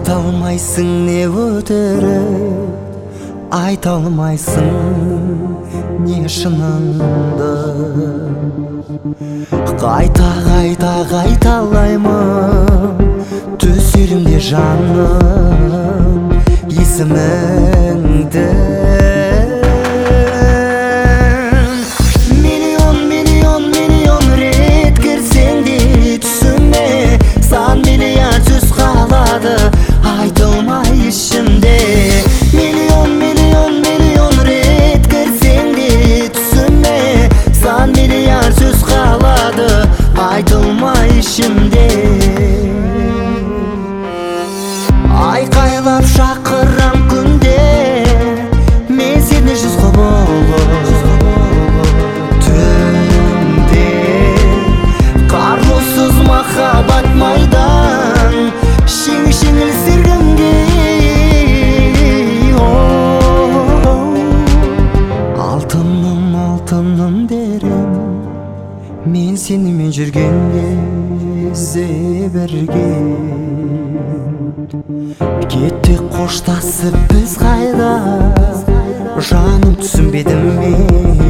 айта алмайсың не өтірік, айта алмайсың не шыныңды. Қайта қайталаймын төсегімде жаным есіміңді. Миллион рет кірсең де түсіме, сан миллиард сөз қалады айтылмай ішімде. Миллион рет кірсең де түсіме, сан миллиард сөз қалады айтылмай ішімде. Айқайлап шақырам күнде, мен сені жүз құбылып түнде. Қарусыз махаббат майдан, жеңіл сергімге. Алтыным дерем, мен сенімен жүрген кезде бірге. Кеттік қоштасып біз қайда, жаным түсінбедім мен.